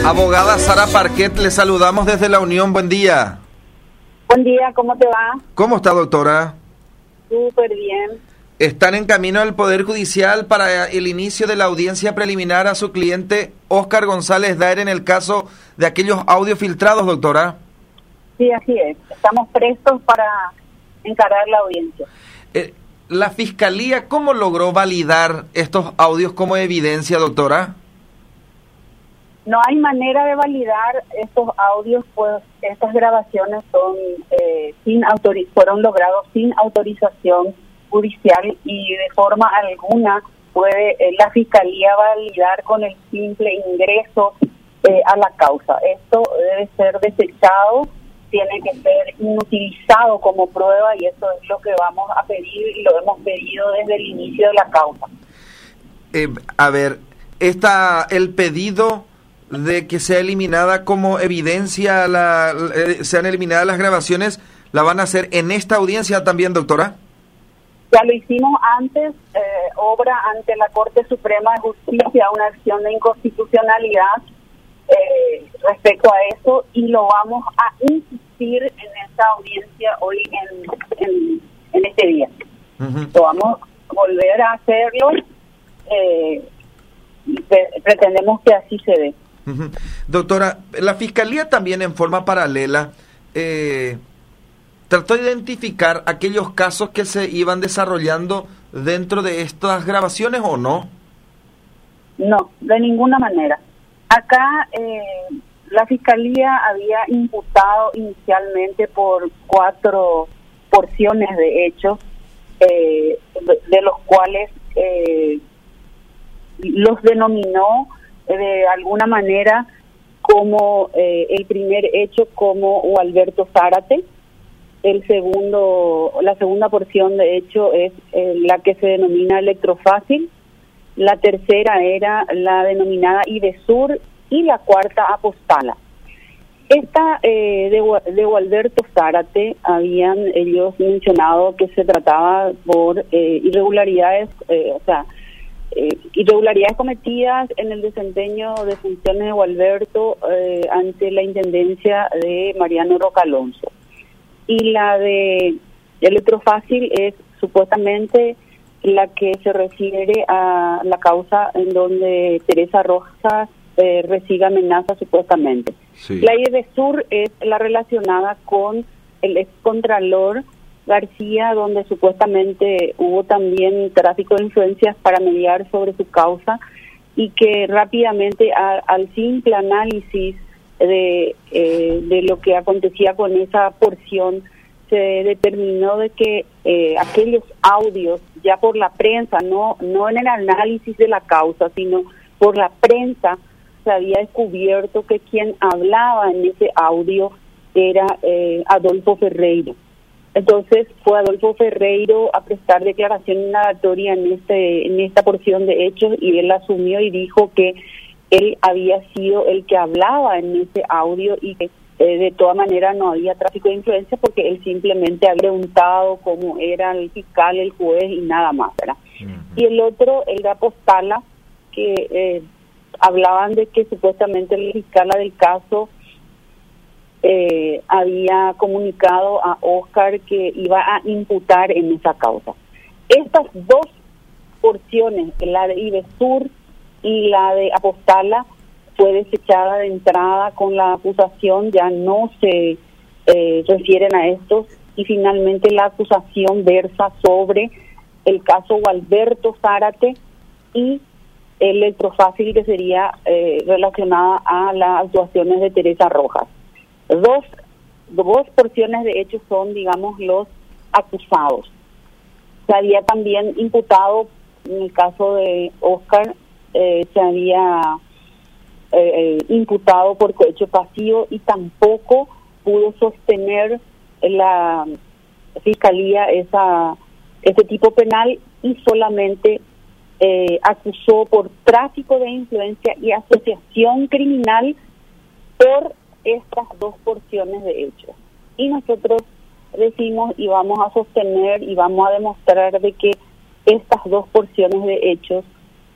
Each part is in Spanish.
Abogada Sara Parquet, le saludamos desde La Unión, buen día. Buen día, ¿cómo te va? ¿Cómo está, doctora? Súper bien. Están en camino al Poder Judicial para el inicio de la audiencia preliminar a su cliente Óscar González Daer en el caso de aquellos audios filtrados, doctora. Sí, así es. Estamos prestos para encarar la audiencia. ¿La Fiscalía cómo logró validar estos audios como evidencia, doctora? No hay manera de validar estos audios, pues estas grabaciones son fueron logrados sin autorización judicial y de forma alguna puede la Fiscalía validar con el simple ingreso a la causa. Esto debe ser desechado, tiene que ser inutilizado como prueba y eso es lo que vamos a pedir y lo hemos pedido desde el inicio de la causa. El pedido de que sea eliminada como evidencia, sean eliminadas las grabaciones, ¿la van a hacer en esta audiencia también, doctora? Ya lo hicimos antes, obra ante la Corte Suprema de Justicia, una acción de inconstitucionalidad respecto a eso, y lo vamos a insistir en esta audiencia hoy en este día. Lo vamos a volver a hacerlo y pretendemos que así se dé. Doctora, la Fiscalía también en forma paralela trató de identificar aquellos casos que se iban desarrollando dentro de estas grabaciones, ¿o no? No, de ninguna manera. Acá la Fiscalía había imputado inicialmente por 4 porciones de hechos, de los cuales los denominó de alguna manera como el primer hecho como Gualberto Zárate. La segunda porción de hecho es la que se denomina Electrofácil, la tercera era la denominada Idesur y la cuarta Apostala. Esta de Gualberto Zárate habían ellos mencionado que se trataba por irregularidades, irregularidades cometidas en el desempeño de funciones de Gualberto ante la intendencia de Mariano Roca Alonso. Y la de Electrofácil es supuestamente la que se refiere a la causa en donde Teresa Rojas recibe amenazas supuestamente. Sí. La Idesur es la relacionada con el excontralor García, donde supuestamente hubo también tráfico de influencias para mediar sobre su causa y que rápidamente al simple análisis de lo que acontecía con esa porción se determinó de que aquellos audios ya por la prensa, no en el análisis de la causa, sino por la prensa se había descubierto que quien hablaba en ese audio era Adolfo Ferreiro. Entonces fue Adolfo Ferreiro a prestar declaración indagatoria en esta porción de hechos y él asumió y dijo que él había sido el que hablaba en ese audio y que de todas maneras no había tráfico de influencia porque él simplemente había preguntado cómo era el fiscal, el juez y nada más, ¿verdad? Y el otro, el de Apostala, que hablaban de que supuestamente el fiscal del caso había comunicado a Óscar que iba a imputar en esa causa. Estas 2 porciones, la de Idesur y la de Apostala, fue desechada de entrada con la acusación, ya no se refieren a estos, y finalmente la acusación versa sobre el caso Gualberto Zárate y Electrofácil, que sería relacionada a las actuaciones de Teresa Rojas. Dos porciones de hechos son, digamos, los acusados. Se había también imputado, en el caso de Óscar, se había imputado por cohecho pasivo y tampoco pudo sostener la Fiscalía ese tipo penal y solamente acusó por tráfico de influencia y asociación criminal por estas 2 porciones de hechos. Y nosotros decimos y vamos a sostener y vamos a demostrar de que estas 2 porciones de hechos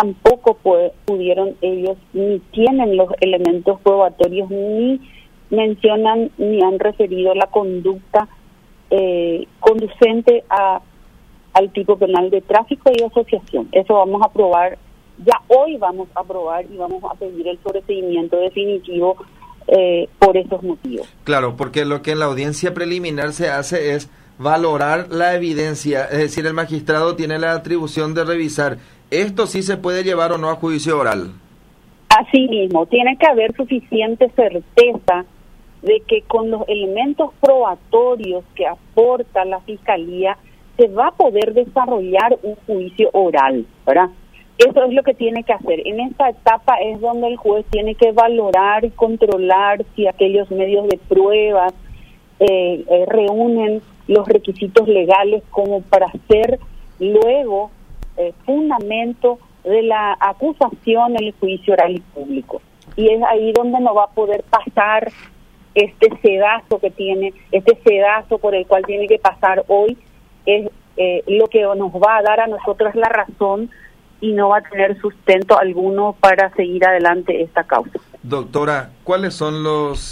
tampoco pudieron ellos, ni tienen los elementos probatorios, ni mencionan ni han referido la conducta conducente al tipo penal de tráfico y asociación. Eso vamos a aprobar, ya hoy vamos a aprobar y vamos a pedir el sobreseimiento definitivo por esos motivos. Claro, porque lo que en la audiencia preliminar se hace es valorar la evidencia, es decir, el magistrado tiene la atribución de revisar, ¿esto sí se puede llevar o no a juicio oral? Así mismo, tiene que haber suficiente certeza de que con los elementos probatorios que aporta la Fiscalía se va a poder desarrollar un juicio oral, ¿verdad? Eso es lo que tiene que hacer. En esta etapa es donde el juez tiene que valorar y controlar si aquellos medios de pruebas reúnen los requisitos legales como para ser luego fundamento de la acusación en el juicio oral y público. Y es ahí donde no va a poder pasar este sedazo por el cual tiene que pasar hoy, es lo que nos va a dar a nosotros la razón y no va a tener sustento alguno para seguir adelante esta causa. Doctora, ¿cuáles son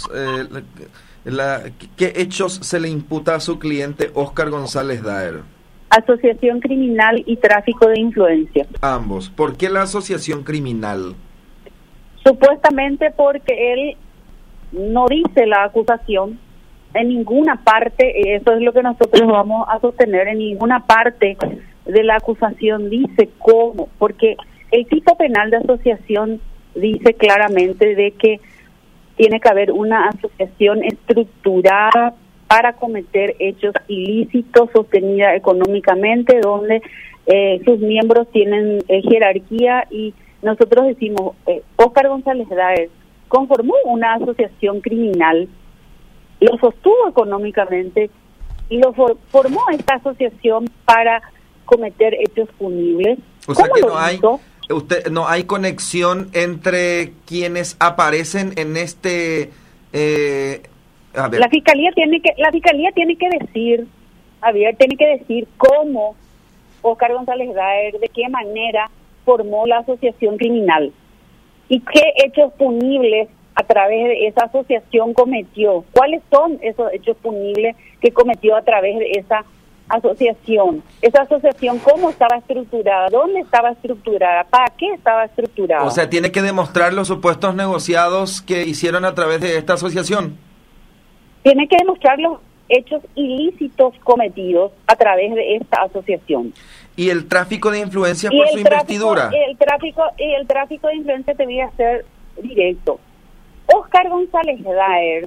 qué hechos se le imputa a su cliente Óscar González Daer? Asociación criminal y tráfico de influencia. Ambos. ¿Por qué la asociación criminal? Supuestamente porque él no dice la acusación en ninguna parte, eso es lo que nosotros vamos a sostener, en ninguna parte de la acusación dice cómo, porque el tipo penal de asociación dice claramente de que tiene que haber una asociación estructurada para cometer hechos ilícitos, sostenida económicamente, donde sus miembros tienen jerarquía, y nosotros decimos, Óscar González Daer conformó una asociación criminal, lo sostuvo económicamente y lo formó esta asociación para cometer hechos punibles. O sea que no hay conexión entre quienes aparecen en este La fiscalía tiene que decir, Javier, tiene que decir cómo Óscar González Daer, de qué manera formó la asociación criminal y qué hechos punibles a través de esa asociación cometió. ¿Cuáles son esos hechos punibles que cometió a través de esa asociación? Esa asociación, ¿cómo estaba estructurada? ¿Dónde estaba estructurada? ¿Para qué estaba estructurada? O sea, tiene que demostrar los supuestos negociados que hicieron a través de esta asociación. Tiene que demostrar los hechos ilícitos cometidos a través de esta asociación. ¿Y el tráfico de influencia por su investidura? El tráfico de influencia, te voy a ser directo. Óscar González Daer,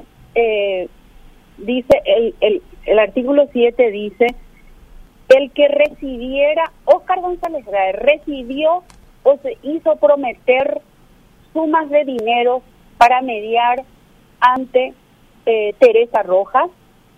dice, el artículo 7 dice, el que recibiera, Óscar González Daer recibió o se hizo prometer sumas de dinero para mediar ante Teresa Rojas.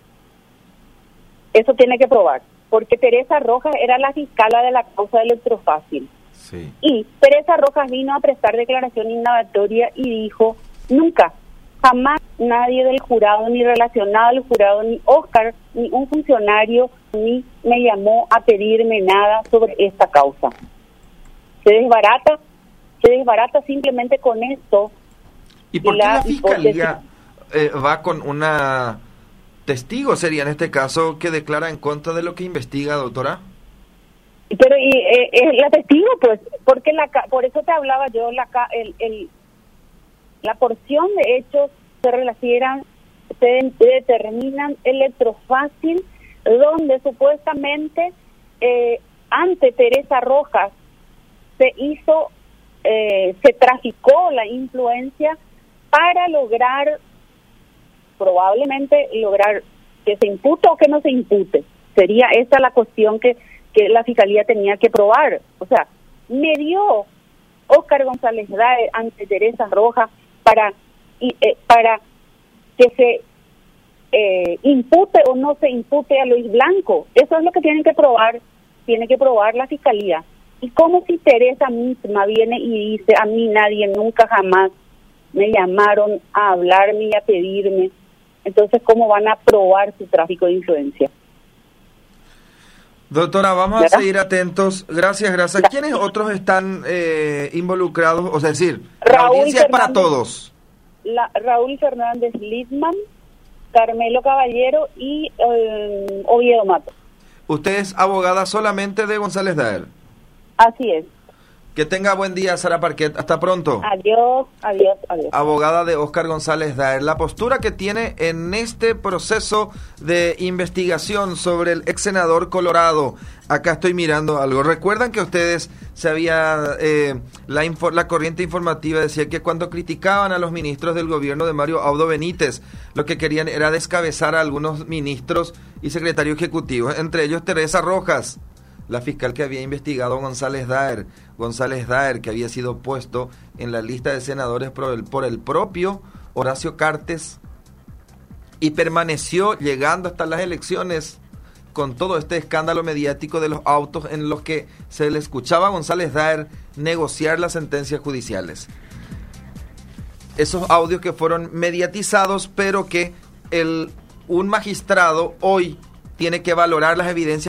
Eso tiene que probar, porque Teresa Rojas era la fiscala de la causa de Electrofácil. Sí. Y Teresa Rojas vino a prestar declaración indagatoria y dijo, nunca, jamás nadie del jurado, ni relacionado al jurado, ni Óscar, ni un funcionario, ni me llamó a pedirme nada sobre esta causa. Se desbarata simplemente con esto. ¿Y por qué la fiscalía va con una testigo, sería en este caso, que declara en contra de lo que investiga, doctora? Pero la testigo, pues, porque por eso te hablaba yo, la porción de hechos se determinan electrofácil, donde supuestamente ante Teresa Rojas se traficó la influencia para probablemente lograr que se impute o que no se impute. Sería esa la cuestión que la fiscalía tenía que probar. O sea, me dio Óscar González Daer ante Teresa Rojas para que se impute o no se impute a Luis Blanco. Eso es lo que tiene que probar la fiscalía. Y como si Teresa misma viene y dice, a mí nadie nunca jamás me llamaron a hablarme y a pedirme, entonces ¿cómo van a probar su tráfico de influencia? Doctora, vamos ¿verdad? a seguir atentos. Gracias. ¿Quiénes otros están involucrados? O sea, es decir, la Raúl audiencia es para Fernández. todos. Raúl Fernández Lidman, Carmelo Caballero y Oviedo Mato. Usted es abogada solamente de González Daer. Así es. Que tenga buen día, Sara Parquet. Hasta pronto. Adiós. Abogada de Óscar González Daer. La postura que tiene en este proceso de investigación sobre el ex senador Colorado. Acá estoy mirando algo. ¿Recuerdan que ustedes se había... la corriente informativa decía que cuando criticaban a los ministros del gobierno de Mario Abdo Benítez, lo que querían era descabezar a algunos ministros y secretarios ejecutivos, entre ellos Teresa Rojas, la fiscal que había investigado a González Daer, que había sido puesto en la lista de senadores por el propio Horacio Cartes y permaneció llegando hasta las elecciones con todo este escándalo mediático de los autos en los que se le escuchaba a González Daer negociar las sentencias judiciales. Esos audios que fueron mediatizados, pero que un magistrado hoy tiene que valorar las evidencias